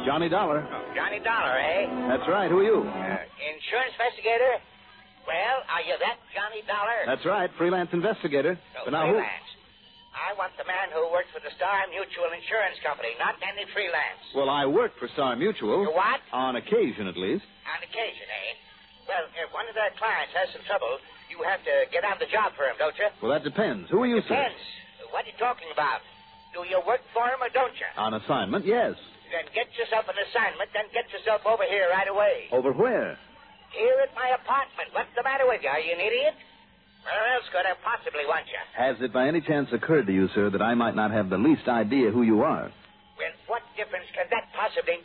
Johnny Dollar. Oh, Johnny Dollar, eh? That's right. Who are you? Insurance investigator? Well, are you that Johnny Dollar? That's right. Freelance investigator. No, But now freelance. I want the man who works for the Star Mutual Insurance Company, not any freelance. Well, I work for Star Mutual. You what? On occasion, at least. On occasion, eh? Well, if one of their clients has some trouble, you have to get on the job for him, don't you? Well, that depends. Who are you, sir? Depends. What are you talking about? Do you work for him or don't you? On assignment, yes. Then get yourself an assignment, then get yourself over here right away. Over where? Here at my apartment. What's the matter with you? Are you an idiot? Where else could I possibly want you? Has it by any chance occurred to you, sir, that I might not have the least idea who you are? Well, what difference can that possibly...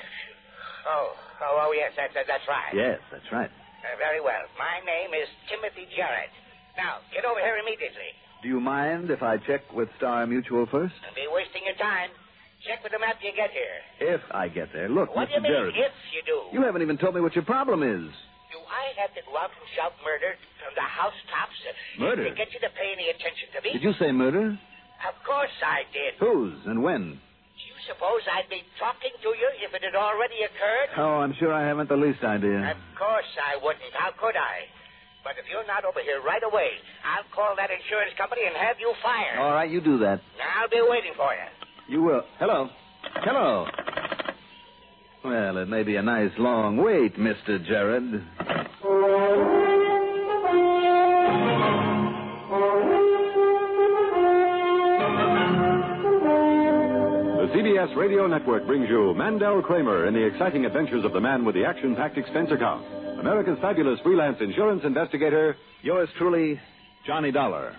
Oh, yes, that's right. Yes, that's right. Very well. My name is Timothy Jarrett. Now, get over here immediately. Do you mind if I check with Star Mutual first? Don't be wasting your time. Check with them after you get here. If I get there. Look, What do Mr. you mean, Jarrett. if you do? You haven't even told me what your problem is. Do I have to go out and shout murder from the housetops Murder? to get you to pay any attention to me? Did you say murder? Of course I did. Whose and when? Do you suppose I'd be talking to you if it had already occurred? Oh, I'm sure I haven't the least idea. Of course I wouldn't. How could I? But if you're not over here right away, I'll call that insurance company and have you fired. All right, you do that. I'll be waiting for you. You will. Hello. Hello. Well, it may be a nice long wait, Mr. Jarrett. The CBS Radio Network brings you Mandel Kramer in the exciting adventures of the man with the action-packed expense account. America's fabulous freelance insurance investigator. Yours truly, Johnny Dollar.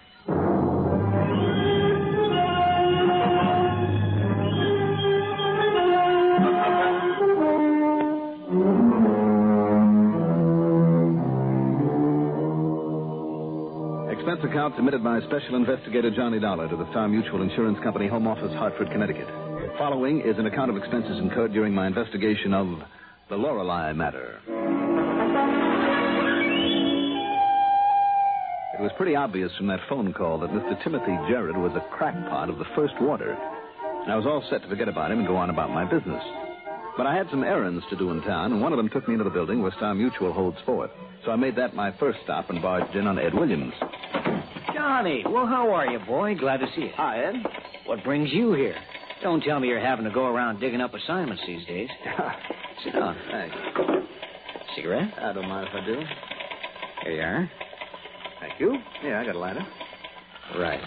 Expense account submitted by Special Investigator Johnny Dollar to the Star Mutual Insurance Company, Home Office, Hartford, Connecticut. Following is an account of expenses incurred during my investigation of the Lorelei matter. It was pretty obvious from that phone call that Mr. Timothy Jarrett was a crackpot of the first water. And I was all set to forget about him and go on about my business. But I had some errands to do in town, and one of them took me into the building where Star Mutual holds forth. So I made that my first stop and barged in on Ed Williams. Johnny, well, how are you, boy? Glad to see you. Hi, Ed. What brings you here? Don't tell me you're having to go around digging up assignments these days. Sit down. Thanks. Cigarette? I don't mind if I do. Here you are. Thank you. Yeah, I got a lighter. Right.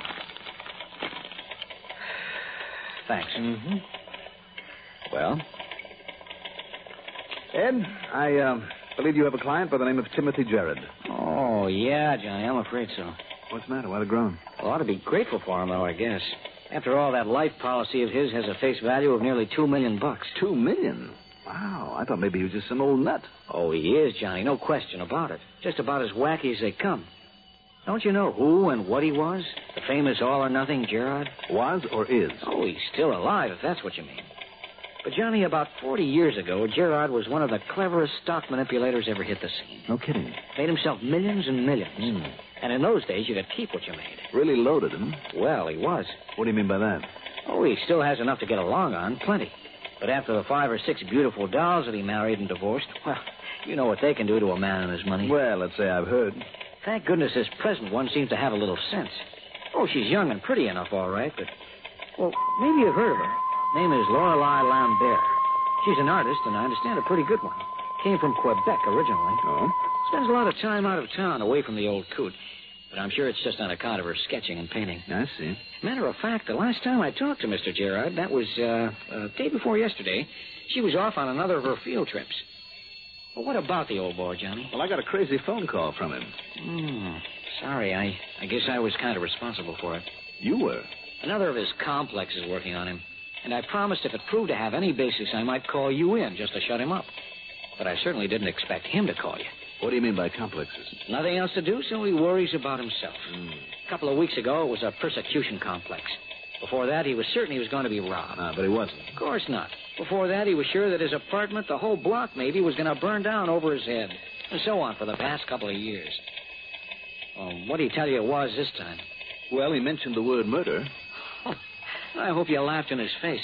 Thanks. Mm-hmm. Well? Ed, I believe you have a client by the name of Timothy Jarrett. Oh, yeah, Johnny, I'm afraid so. What's the matter? Why the groan? Well, I ought to be grateful for him, though, I guess. After all, that life policy of his has a face value of nearly $2 million. $2 million? Wow, I thought maybe he was just some old nut. Oh, he is, Johnny, no question about it. Just about as wacky as they come. Don't you know who and what he was? The famous all-or-nothing Gerard? Was or is? Oh, he's still alive, if that's what you mean. But, Johnny, about 40 years ago, Gerard was one of the cleverest stock manipulators ever hit the scene. No kidding. Made himself millions and millions. And in those days, you could keep what you made. Really loaded him? Well, he was. What do you mean by that? Oh, he still has enough to get along on, plenty. But after the 5 or 6 beautiful dolls that he married and divorced, well, you know what they can do to a man and his money. Well, let's say I've heard. Thank goodness this present one seems to have a little sense. Oh, she's young and pretty enough, all right, but... Well, maybe you've heard of her. Name is Lorelei Lambert. She's an artist, and I understand a pretty good one. Came from Quebec originally. Oh? Spends a lot of time out of town, away from the old coot. But I'm sure it's just on account of her sketching and painting. I see. Matter of fact, the last time I talked to Mr. Gerard, that was day before yesterday, she was off on another of her field trips. Well, what about the old boy, Johnny? Well, I got a crazy phone call from him. Sorry, I guess I was kind of responsible for it. You were? Another of his complexes working on him. And I promised if it proved to have any basis, I might call you in just to shut him up. But I certainly didn't expect him to call you. What do you mean by complexes? Nothing else to do, so he worries about himself. A couple of weeks ago, it was a persecution complex. Before that, he was certain he was going to be robbed. But he wasn't. Of course not. Before that, he was sure that his apartment, the whole block maybe, was going to burn down over his head. And so on for the past couple of years. Well, what did he tell you it was this time? Well, he mentioned the word murder. I hope you laughed in his face.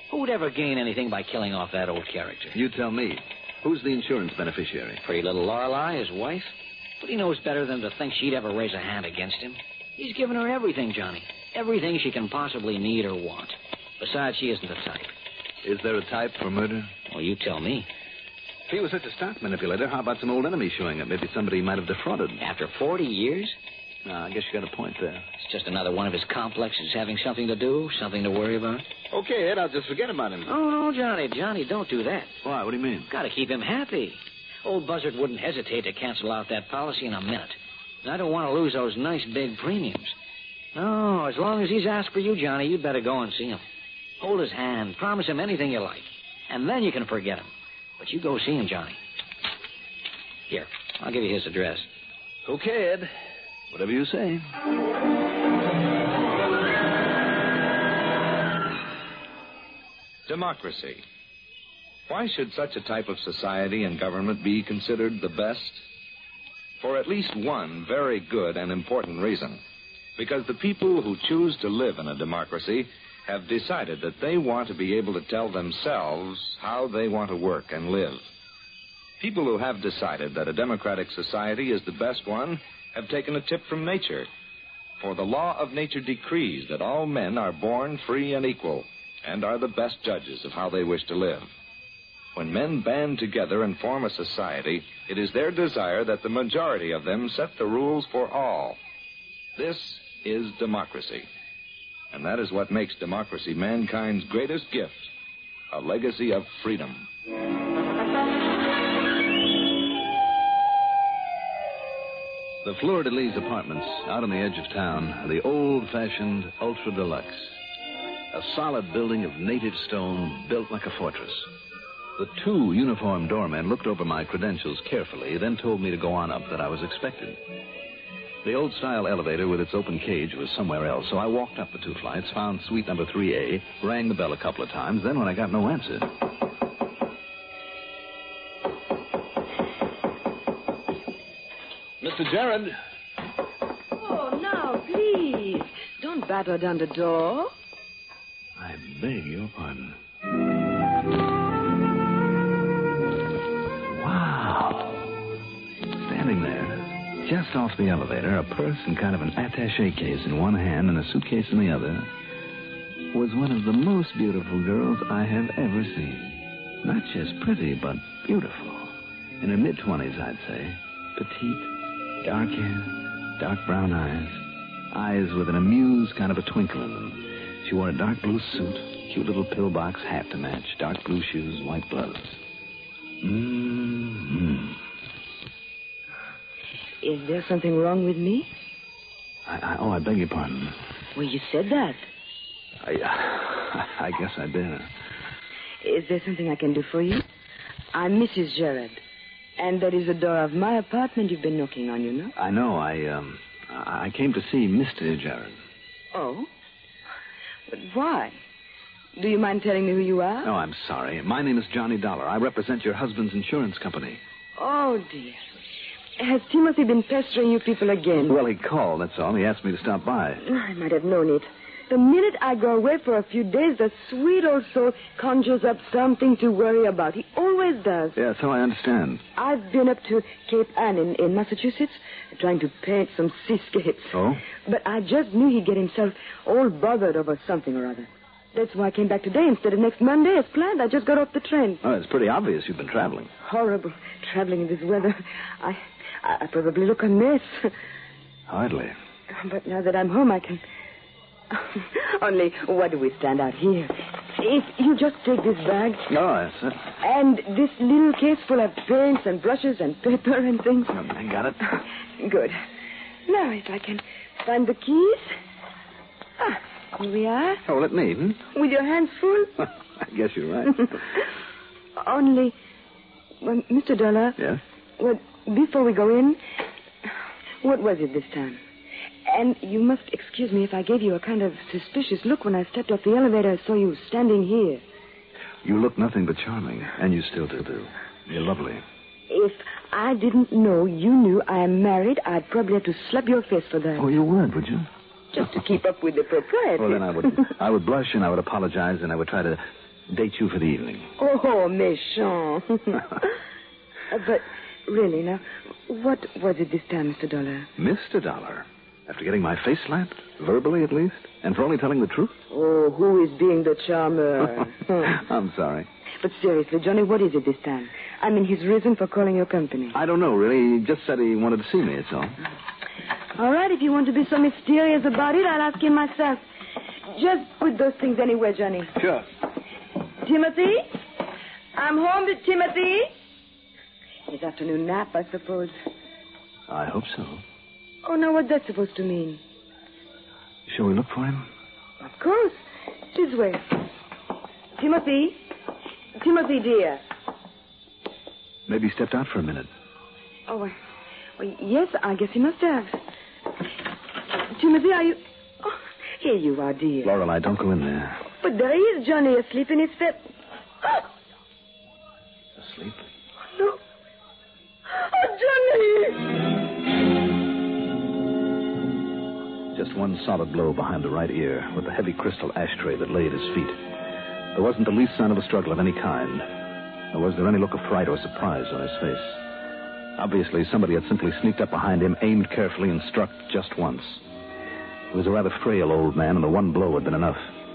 Who'd ever gain anything by killing off that old character? You tell me. Who's the insurance beneficiary? Pretty little Lorelei, his wife. But he knows better than to think she'd ever raise a hand against him. He's given her everything, Johnny. Everything she can possibly need or want. Besides, she isn't the type. Is there a type for murder? Well, you tell me. If he was such a stock manipulator, how about some old enemies showing up? Maybe somebody he might have defrauded. After 40 years? No, I guess you got a point there. It's just another one of his complexes, having something to do, something to worry about. Okay, Ed, I'll just forget about him. Oh, no, Johnny, don't do that. Why? What do you mean? Got to keep him happy. Old Buzzard wouldn't hesitate to cancel out that policy in a minute. And I don't want to lose those nice big premiums. No, as long as he's asked for you, Johnny, you'd better go and see him. Hold his hand, promise him anything you like, and then you can forget him. But you go see him, Johnny. Here, I'll give you his address. Okay, Ed. Whatever you say. Democracy. Why should such a type of society and government be considered the best? For at least one very good and important reason. Because the people who choose to live in a democracy have decided that they want to be able to tell themselves how they want to work and live. People who have decided that a democratic society is the best one have taken a tip from nature. For the law of nature decrees that all men are born free and equal and are the best judges of how they wish to live. When men band together and form a society, it is their desire that the majority of them set the rules for all. This is democracy. And that is what makes democracy mankind's greatest gift, a legacy of freedom. The Fleur-de-Lis apartments out on the edge of town are the old-fashioned ultra deluxe. A solid building of native stone built like a fortress. The two uniformed doormen looked over my credentials carefully, then told me to go on up, that I was expected. The old-style elevator with its open cage was somewhere else, so I walked up the 2 flights, found suite number 3A, rang the bell a couple of times, then when I got no answer... Mr. Jared. Oh, now, please. Don't batter down the door. I beg your pardon. Wow. Standing there, just off the elevator, a purse and kind of an attaché case in one hand and a suitcase in the other, was one of the most beautiful girls I have ever seen. Not just pretty, but beautiful. In her mid-20s, I'd say. Petite. Dark hair, dark brown eyes with an amused kind of a twinkle in them. She wore a dark blue suit, cute little pillbox hat to match, dark blue shoes, white gloves. Mm-hmm. Is there something wrong with me? I beg your pardon. Well, you said that. I guess I did. Is there something I can do for you? I'm Mrs. Jared. And that is the door of my apartment you've been knocking on, you know? I know. I came to see Mr. Jared. Oh? But why? Do you mind telling me who you are? No, I'm sorry. My name is Johnny Dollar. I represent your husband's insurance company. Oh, dear. Has Timothy been pestering you people again? Well, he called, that's all. He asked me to stop by. I might have known it. The minute I go away for a few days, the sweet old soul conjures up something to worry about. He always does. Yeah, so I understand. I've been up to Cape Ann in Massachusetts trying to paint some seascapes. Oh? But I just knew he'd get himself all bothered over something or other. That's why I came back today instead of next Monday as planned. I just got off the train. Oh, it's pretty obvious you've been traveling. Horrible. Traveling in this weather. I probably look a mess. Hardly. But now that I'm home, I can... Only, what do we stand out here? If you just take this bag... Oh, that's it. And this little case full of paints and brushes and paper and things. I got it. Good. Now, if I can find the keys... here we are. Oh, let me, hmm? With your hands full? I guess you're right. Only... Well, Mr. Dollar... Yes? Well, before we go in... What was it this time? And you must excuse me if I gave you a kind of suspicious look when I stepped off the elevator and saw you standing here. You look nothing but charming, and you still do. You're lovely. If I didn't know you knew I am married, I'd probably have to slap your face for that. Oh, you would you? Just to keep up with the propriety. Well, then I would blush, and I would apologize, and I would try to date you for the evening. Oh, méchant. But really, now, what was it this time, Mr. Dollar? Mr. Dollar? After getting my face slapped, verbally at least, and for only telling the truth? Oh, who is being the charmer? I'm sorry. But seriously, Johnny, what is it this time? I mean, his reason for calling your company. I don't know, really. He just said he wanted to see me, that's all. All right, if you want to be so mysterious about it, I'll ask him myself. Just put those things anywhere, Johnny. Sure. Timothy? I'm home with Timothy. His afternoon nap, I suppose. I hope so. Oh, now, what's that supposed to mean? Shall we look for him? Of course. This way. Timothy? Timothy, dear. Maybe he stepped out for a minute. Oh, well, yes, I guess he must have. Timothy, are you... Oh, here you are, dear. Lorelei, don't go in there. But there he is, Johnny, asleep in his bed. Asleep? No. Oh, Johnny! Just one solid blow behind the right ear with the heavy crystal ashtray that lay at his feet. There wasn't the least sign of a struggle of any kind. Nor was there any look of fright or surprise on his face. Obviously, somebody had simply sneaked up behind him, aimed carefully, and struck just once. He was a rather frail old man, and the one blow had been enough.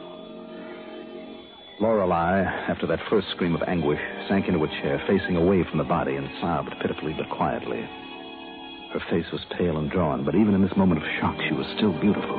Lorelei, after that first scream of anguish, sank into a chair, facing away from the body, and sobbed pitifully but quietly. Her face was pale and drawn, but even in this moment of shock, she was still beautiful.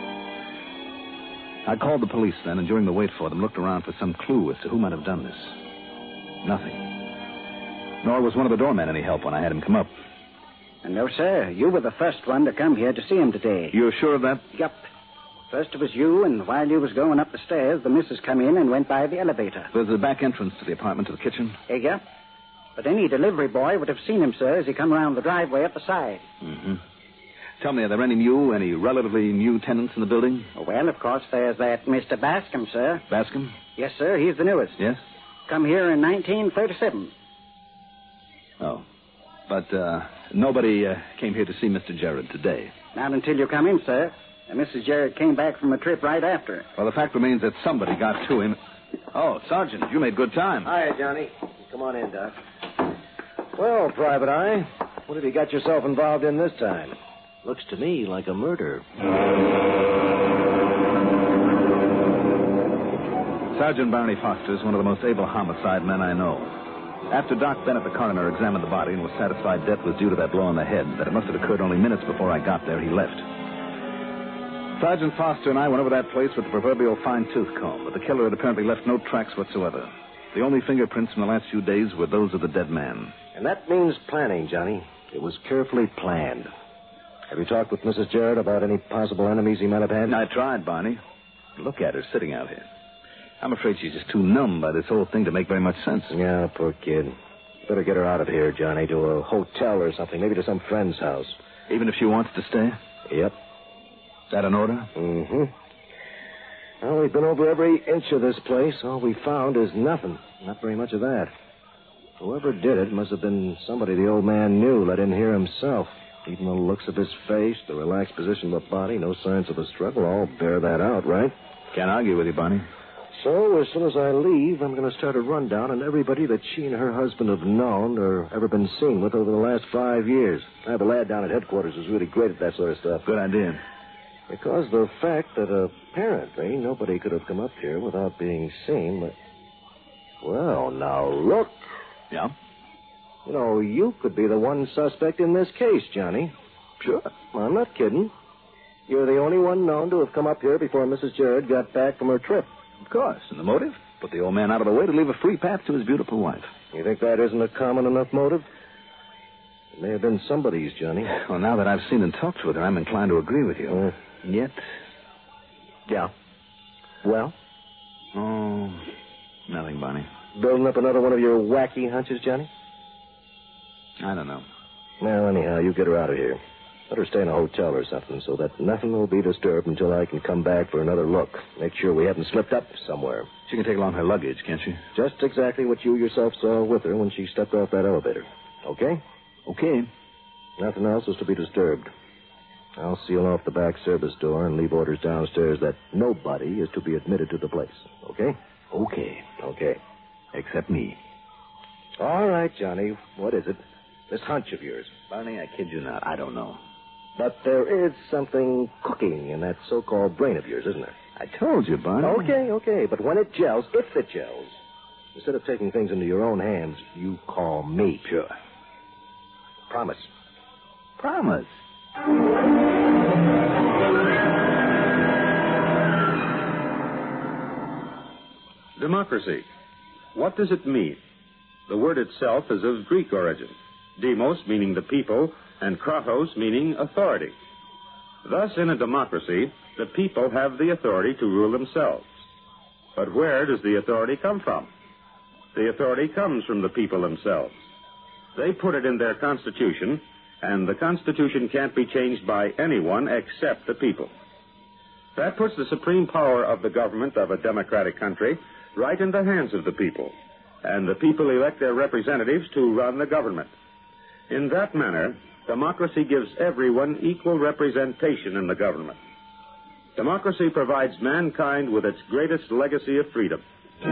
I called the police then, and during the wait for them, looked around for some clue as to who might have done this. Nothing. Nor was one of the doormen any help when I had him come up. No, sir. You were the first one to come here to see him today. You're sure of that? Yup. First it was you, and while you was going up the stairs, the missus come in and went by the elevator. There's a back entrance to the apartment, to the kitchen. Yup. But any delivery boy would have seen him, sir, as he come around the driveway up the side. Mm-hmm. Tell me, are there any relatively new tenants in the building? Well, of course, there's that Mr. Bascom, sir. Bascom? Yes, sir. He's the newest. Yes? Come here in 1937. Oh. But nobody came here to see Mr. Jared today. Not until you come in, sir. And Mrs. Jared came back from a trip right after. Well, the fact remains that somebody got to him. Oh, Sergeant, you made good time. Hi, Johnny. Come on in, Doc. Well, Private Eye, what have you got yourself involved in this time? Looks to me like a murder. Sergeant Barney Foster is one of the most able homicide men I know. After Doc Bennett, the coroner, examined the body and was satisfied death was due to that blow on the head, that it must have occurred only minutes before I got there, he left. Sergeant Foster and I went over that place with the proverbial fine-tooth comb, but the killer had apparently left no tracks whatsoever. The only fingerprints from the last few days were those of the dead man. And that means planning, Johnny. It was carefully planned. Have you talked with Mrs. Jarrett about any possible enemies he might have had? I tried, Barney. Look at her sitting out here. I'm afraid she's just too numb by this whole thing to make very much sense. Yeah, poor kid. Better get her out of here, Johnny, to a hotel or something, maybe to some friend's house. Even if she wants to stay? Yep. Is that an order? Mm-hmm. Well, we've been over every inch of this place. All we found is nothing. Not very much of that. Whoever did it must have been somebody the old man knew, let in here himself. Even the looks of his face, the relaxed position of the body, no signs of a struggle, all bear that out, right? Can't argue with you, Barney. So, as soon as I leave, I'm going to start a rundown on everybody that she and her husband have known or ever been seen with over the last 5 years. I have a lad down at headquarters who's really great at that sort of stuff. Good idea. Because of the fact that apparently nobody could have come up here without being seen. But... Well, now, look. Yeah? You know, you could be the one suspect in this case, Johnny. Sure. I'm not kidding. You're the only one known to have come up here before Mrs. Jared got back from her trip. Of course. And the motive? Put the old man out of the way to leave a free path to his beautiful wife. You think that isn't a common enough motive? It may have been somebody's, Johnny. Well, now that I've seen and talked with her, I'm inclined to agree with you. Yet? Yeah. Well? Oh, nothing, Barney. Building up another one of your wacky hunches, Johnny? I don't know. Well, anyhow, you get her out of here. Let her stay in a hotel or something so that nothing will be disturbed until I can come back for another look. Make sure we haven't slipped up somewhere. She can take along her luggage, can't she? Just exactly what you yourself saw with her when she stepped off that elevator. Okay? Okay. Nothing else is to be disturbed. I'll seal off the back service door and leave orders downstairs that nobody is to be admitted to the place. Okay? Okay. Except me. All right, Johnny. What is it? This hunch of yours. Barney, I kid you not. I don't know. But there is something cooking in that so-called brain of yours, isn't there? I told you, Barney. Okay. But when it gels, if it gels, instead of taking things into your own hands, you call me. Sure. Promise. Promise. Democracy. What does it mean? The word itself is of Greek origin. Demos meaning the people, and kratos meaning authority. Thus, in a democracy, the people have the authority to rule themselves. But where does the authority come from? The authority comes from the people themselves. They put it in their constitution, and the constitution can't be changed by anyone except the people. That puts the supreme power of the government of a democratic country right in the hands of the people, and the people elect their representatives to run the government. In that manner, democracy gives everyone equal representation in the government. Democracy provides mankind with its greatest legacy of freedom.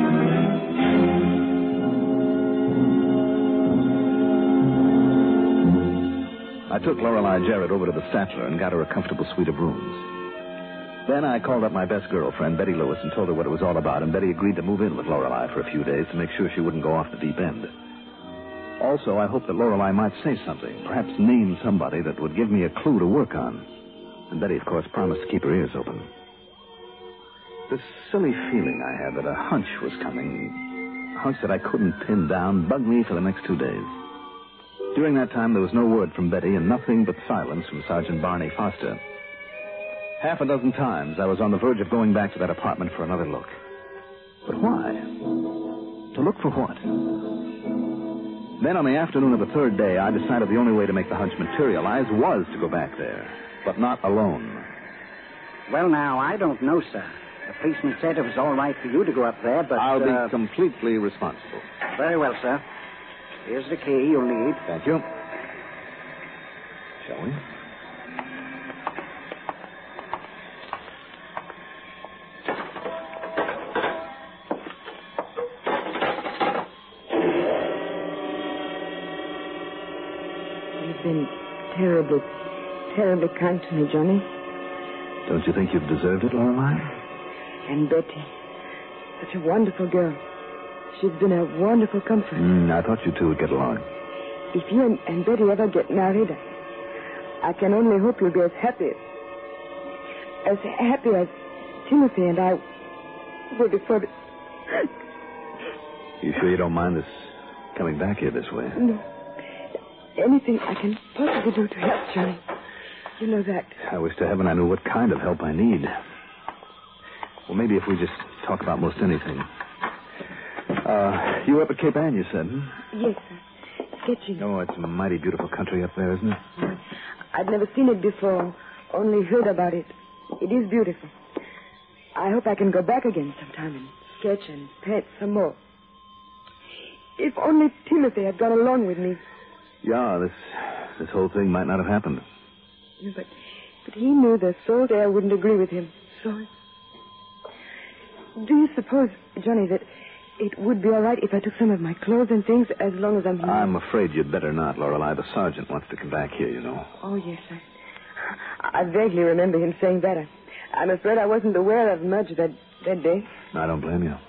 I took Lorelei Jarrett over to the Statler and got her a comfortable suite of rooms. Then I called up my best girlfriend, Betty Lewis, and told her what it was all about, and Betty agreed to move in with Lorelei for a few days to make sure she wouldn't go off the deep end. Also, I hoped that Lorelei might say something, perhaps name somebody that would give me a clue to work on. And Betty, of course, promised to keep her ears open. This silly feeling I had that a hunch was coming, a hunch that I couldn't pin down, bugged me for the next 2 days. During that time, there was no word from Betty and nothing but silence from Sergeant Barney Foster. Half a dozen times, I was on the verge of going back to that apartment for another look. But why? To look for what? Then on the afternoon of the third day, I decided the only way to make the hunch materialize was to go back there, but not alone. Well, now, I don't know, sir. The policeman said it was all right for you to go up there, but... I'll be completely responsible. Very well, sir. Here's the key you'll need. Thank you. Shall we? You've been terribly, terribly kind to me, Johnny. Don't you think you've deserved it, Lorelei? And Betty. Such a wonderful girl. She's been a wonderful comfort. I thought you two would get along. If you and Betty ever get married, I can only hope you'll be as happy as Timothy and I were before. You sure you don't mind us coming back here this way? No. Anything I can possibly do to help, Johnny. You know that. I wish to heaven I knew what kind of help I need. Well, maybe if we just talk about most anything. You were up at Cape Ann, you said, Yes, sir. Sketching. Oh, it's a mighty beautiful country up there, isn't it? I've never seen it before, only heard about it. It is beautiful. I hope I can go back again sometime and sketch and paint some more. If only Timothy had gone along with me. Yeah, this whole thing might not have happened. But he knew the salt air wouldn't agree with him. So, do you suppose, Johnny, that it would be all right if I took some of my clothes and things as long as I'm here? I'm afraid you'd better not, Lorelei. The sergeant wants to come back here, you know. Oh, yes, I vaguely remember him saying that. I'm afraid I wasn't aware of much that day. I don't blame you.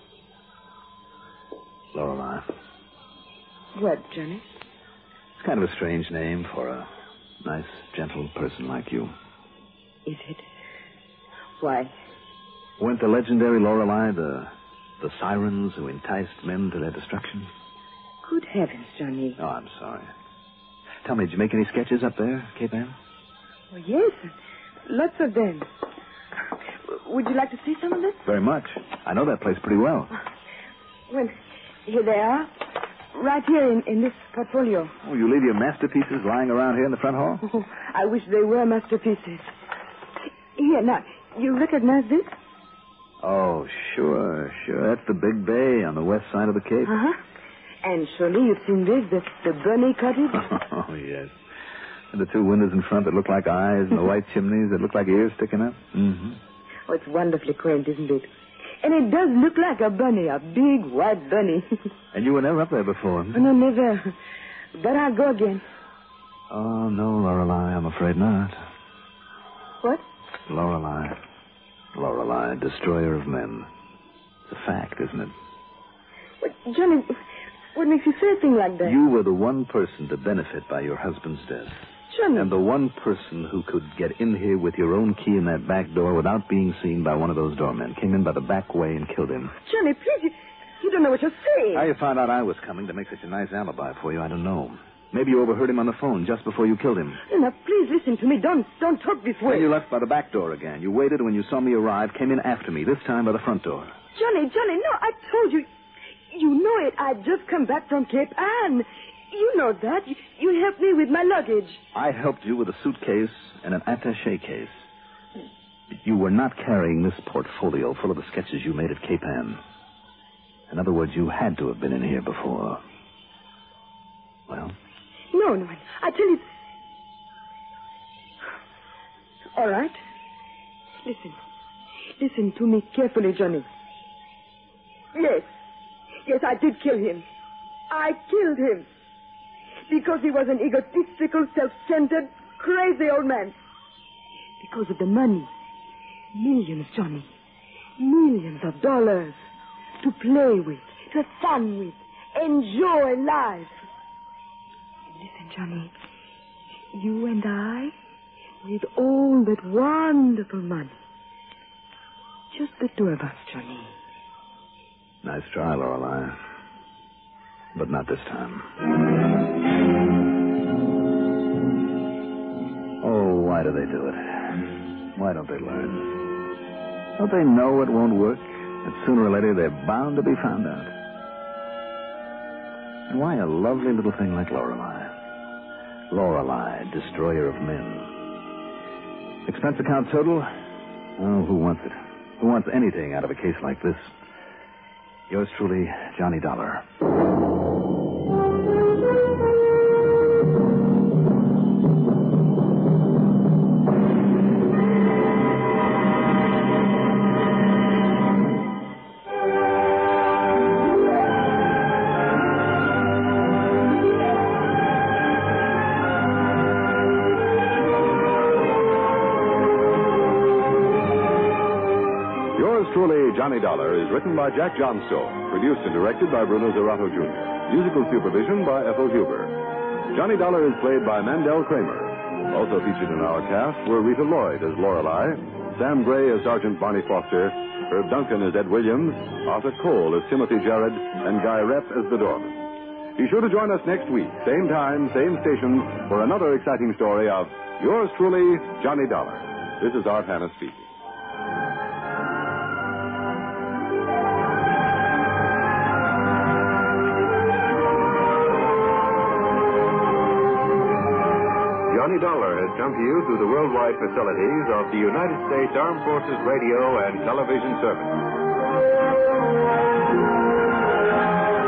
Lorelei. What, Johnny? It's kind of a strange name for a nice, gentle person like you. Is it? Why? Weren't the legendary Lorelei the sirens who enticed men to their destruction? Good heavens, Johnny. Oh, I'm sorry. Tell me, did you make any sketches up there, Cape Ann? Oh, yes, lots of them. Would you like to see some of them? Very much. I know that place pretty well. Well, here they are. Right here in this portfolio. Oh, you leave your masterpieces lying around here in the front hall? Oh, I wish they were masterpieces. Here, now, you recognize this? Oh, sure. That's the big bay on the west side of the Cape. Uh-huh. And surely you've seen this, the Burney cottage? Oh, yes. And the two windows in front that look like eyes and the white chimneys that look like ears sticking up. Mm-hmm. Oh, it's wonderfully quaint, isn't it? And it does look like a bunny, a big white bunny. And you were never up there before? No, never. But I'll go again. Oh, no, Lorelei, I'm afraid not. What? Lorelei. Lorelei, destroyer of men. It's a fact, isn't it? What, Johnny, what makes you say a thing like that? You were the one person to benefit by your husband's death. Johnny. And the one person who could get in here with your own key in that back door without being seen by one of those doormen. Came in by the back way and killed him. Johnny, please, you don't know what you're saying. How you found out I was coming to make such a nice alibi for you, I don't know. Maybe you overheard him on the phone just before you killed him. Now, please listen to me. Don't talk this way. Then you left by the back door again. You waited when you saw me arrive, came in after me, this time by the front door. Johnny, no, I told you. You know it. I'd just come back from Cape Ann. You know that. You helped me with my luggage. I helped you with a suitcase and an attaché case. You were not carrying this portfolio full of the sketches you made at Cape Ann. In other words, you had to have been in here before. Well? No, I tell you. All right. Listen to me carefully, Johnny. Yes, I did kill him. I killed him. Because he was an egotistical, self-centered, crazy old man. Because of the money. Millions, Johnny. Millions of dollars. To play with, to have fun with, enjoy life. Listen, Johnny. You and I, with all that wonderful money. Just the two of us, Johnny. Nice try, Lorelei. But not this time. Oh, why do they do it? Why don't they learn? Don't they know it won't work? That sooner or later they're bound to be found out. And why a lovely little thing like Lorelei? Lorelei, destroyer of men. Expense account total? Oh, who wants it? Who wants anything out of a case like this? Yours truly, Johnny Dollar. Truly, Johnny Dollar is written by Jack Johnstone, produced and directed by Bruno Zerato Jr., musical supervision by Ethel Huber. Johnny Dollar is played by Mandel Kramer. Also featured in our cast were Rita Lloyd as Lorelei, Sam Gray as Sergeant Barney Foster, Herb Duncan as Ed Williams, Arthur Cole as Timothy Jarrett, and Guy Rep as the doorman. Be sure to join us next week, same time, same station, for another exciting story of yours truly, Johnny Dollar. This is Art Hanna speaking. Johnny Dollar has come to you through the worldwide facilities of the United States Armed Forces Radio and Television Service.